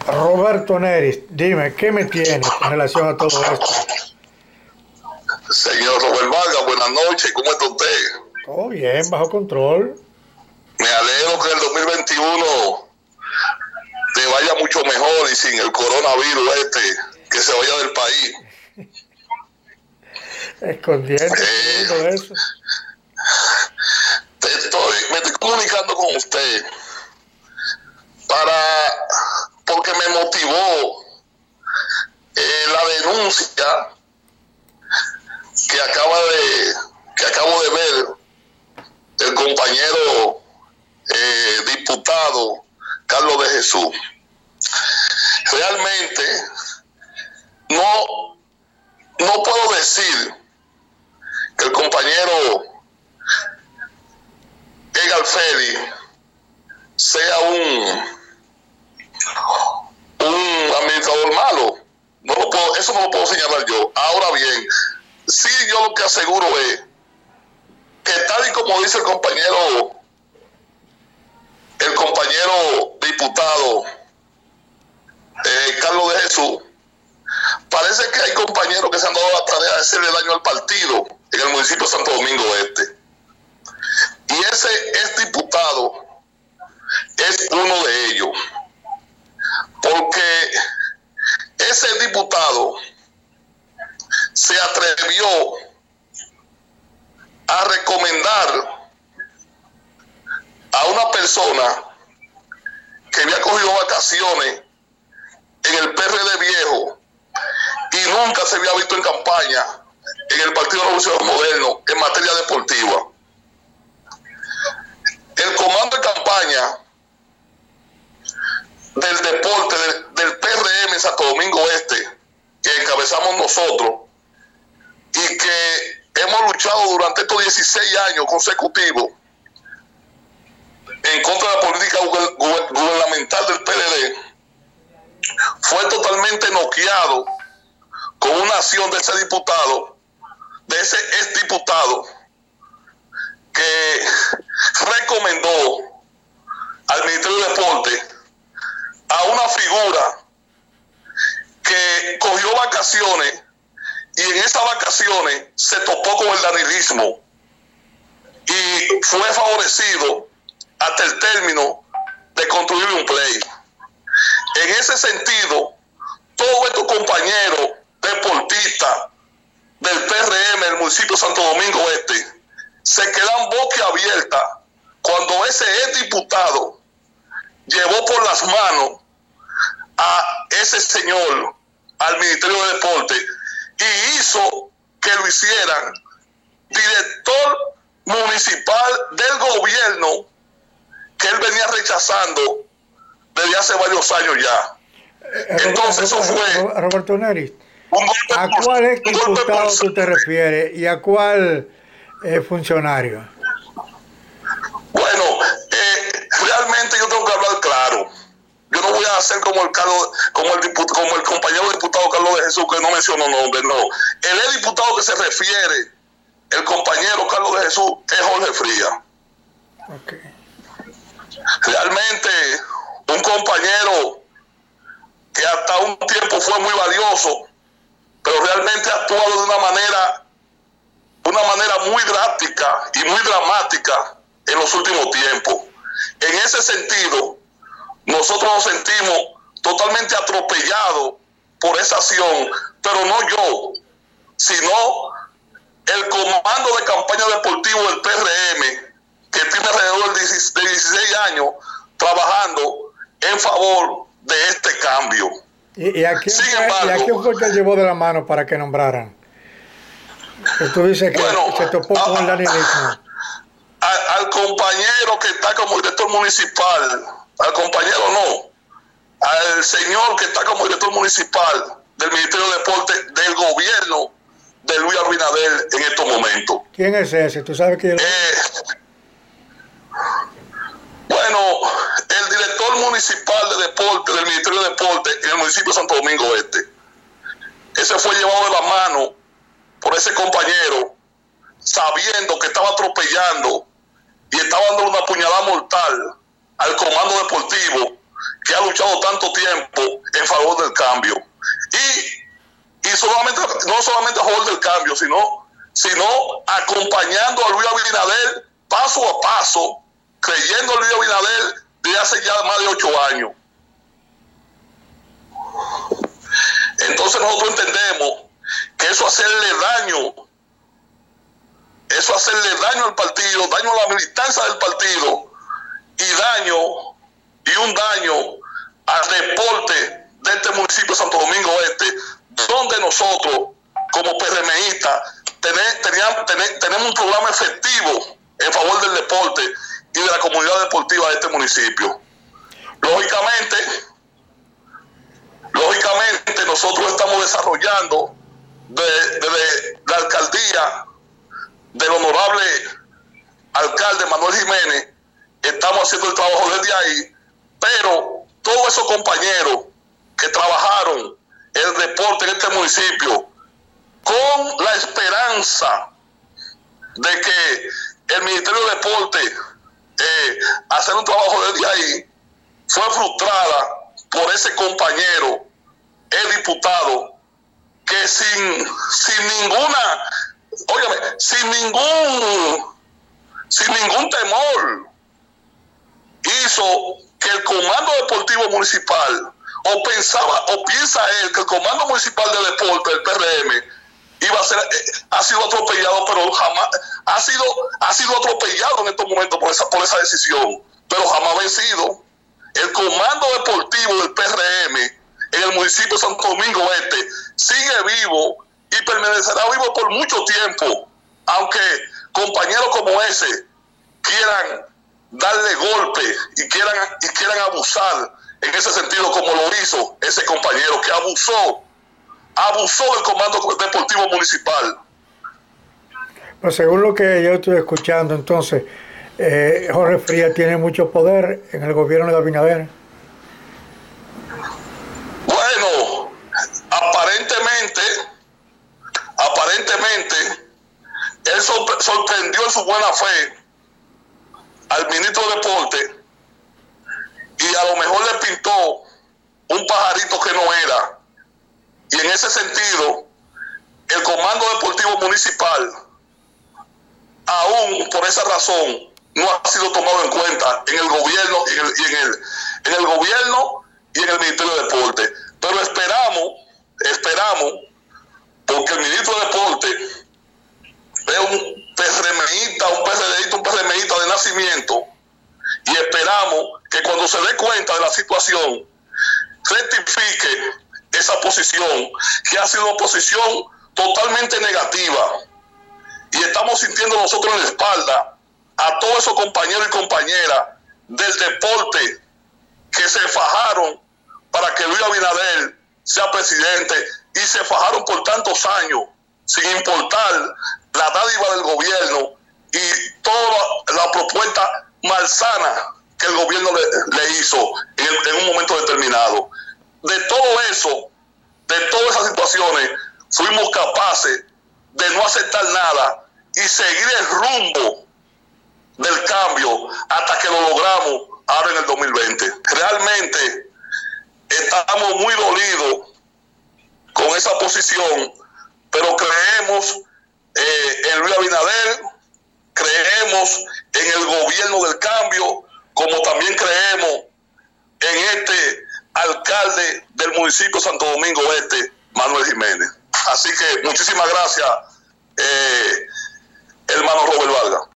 Roberto Neris, dime, ¿qué me tienes en relación a todo esto? Señor Robert Vargas, buenas noches, ¿cómo está usted? Todo bien, bajo control. Me alegro que el 2021 te vaya mucho mejor y sin el coronavirus que se vaya del país. Escondiendo todo eso. Me estoy comunicando con usted porque me motivó la denuncia que acabo de ver el compañero diputado Carlos de Jesús. Realmente no puedo decir que el compañero Edgar Félix sea un administrador malo. Eso no lo puedo señalar yo. Ahora bien, sí, yo lo que aseguro es que tal y como dice el compañero diputado Carlos de Jesús, parece que hay compañeros que se han dado la tarea de hacerle daño al partido en el municipio de Santo Domingo Este. Y ese diputado es uno de ellos. Porque ese diputado se atrevió a recomendar a una persona que había cogido vacaciones en el PRD viejo y nunca se había visto en campaña en el Partido Revolucionario Moderno en materia deportiva. El comando de campaña del deporte del PRM en Santo Domingo Este, que encabezamos nosotros y que hemos luchado durante estos 16 años consecutivos en contra de la política gubernamental del PLD, fue totalmente noqueado con una acción de ese exdiputado, que recomendó al Ministerio de Deporte a una figura que cogió vacaciones y en esas vacaciones se topó con el danilismo y fue favorecido hasta el término de construir un play. En ese sentido, todos estos compañeros deportistas del PRM del municipio de Santo Domingo Este se quedan boquiabiertas cuando ese exdiputado llevó por las manos a ese señor al Ministerio de Deporte y hizo que lo hicieran director municipal del gobierno que él venía rechazando desde hace varios años ya. Entonces eso fue Roberto Neris, ¿a cuál exdiputado tú te refieres y a cuál funcionario? Bueno, realmente yo tengo que hablar claro. Yo no voy a hacer como el compañero diputado Carlos de Jesús, que no mencionó nombre, no. El diputado que se refiere, el compañero Carlos de Jesús, es Jorge Frías. Okay. Realmente un compañero que hasta un tiempo fue muy valioso, pero realmente ha actuado de una manera muy drástica y muy dramática en los últimos tiempos. En ese sentido, nosotros nos sentimos totalmente atropellados por esa acción, pero no yo, sino el comando de campaña deportivo del PRM, que tiene alrededor de 16 años trabajando en favor de este cambio. ¿Y a quién fue que llevó de la mano para que nombraran? Que tú dices que se topó con el danilismo. Al compañero que está como director municipal, al señor que está como director municipal del Ministerio de Deporte del gobierno de Luis Abinader en estos momentos. ¿Quién es ese? ¿Tú sabes quién es? Bueno, el director municipal de deporte del Ministerio de Deporte en el municipio de Santo Domingo Este. Ese fue llevado de la mano por ese compañero, sabiendo que estaba atropellando y estaba dando una puñalada mortal al comando deportivo que ha luchado tanto tiempo en favor del cambio. Y no solamente a favor del cambio, sino acompañando a Luis Abinader paso a paso, creyendo en Luis Abinader desde hace ya más de 8 años. Entonces nosotros entendemos que eso hacerle daño al partido, daño a la militancia del partido y un daño al deporte de este municipio de Santo Domingo Este, donde nosotros como PRMistas tenemos un programa efectivo en favor del deporte y de la comunidad deportiva de este municipio. Lógicamente nosotros estamos desarrollando desde la alcaldía del honorable alcalde Manuel Jiménez, estamos haciendo el trabajo desde ahí, pero todos esos compañeros que trabajaron el deporte en este municipio con la esperanza de que el Ministerio de Deporte hacer un trabajo desde ahí, fue frustrada por ese compañero, el diputado, que sin ningún temor hizo que el Comando Deportivo Municipal, piensa él que el Comando Municipal de Deporte, el PRM, ha sido atropellado, pero jamás ha sido atropellado en estos momentos por esa decisión, pero jamás vencido. El Comando Deportivo del PRM en el municipio de Santo Domingo Este sigue vivo y permanecerá vivo por mucho tiempo, aunque compañeros como ese quieran darle golpe y quieran abusar en ese sentido, como lo hizo ese compañero que abusó del Comando Deportivo Municipal. Pues según lo que yo estoy escuchando, entonces Jorge Frías tiene mucho poder en el gobierno de Abinader. Bueno, aparentemente él sorprendió en su buena fe al ministro de Deporte y a lo mejor le pintó un pajarito que no era. Y en ese sentido, el Comando Deportivo Municipal, aún por esa razón, no ha sido tomado en cuenta en el gobierno en el gobierno y en el Ministerio de Deporte. Pero esperamos, porque el ministro de Deporte es un PRMista de nacimiento, y esperamos que cuando se dé cuenta de la situación, rectifique esa posición, que ha sido una posición totalmente negativa. Y estamos sintiendo nosotros en la espalda a todos esos compañeros y compañeras del deporte que se fajaron para que Luis Abinader sea presidente, y se fajaron por tantos años sin importar la dádiva del gobierno y toda la propuesta malsana que el gobierno le hizo en un momento determinado. De todo eso, de todas esas situaciones, fuimos capaces de no aceptar nada y seguir el rumbo del cambio hasta que lo logramos ahora en el 2020. Realmente estamos muy dolidos con esa posición, pero creemos en Luis Abinader, creemos en el gobierno del cambio, como también creemos en este alcalde del municipio de Santo Domingo Este, Manuel Jiménez. Así que muchísimas gracias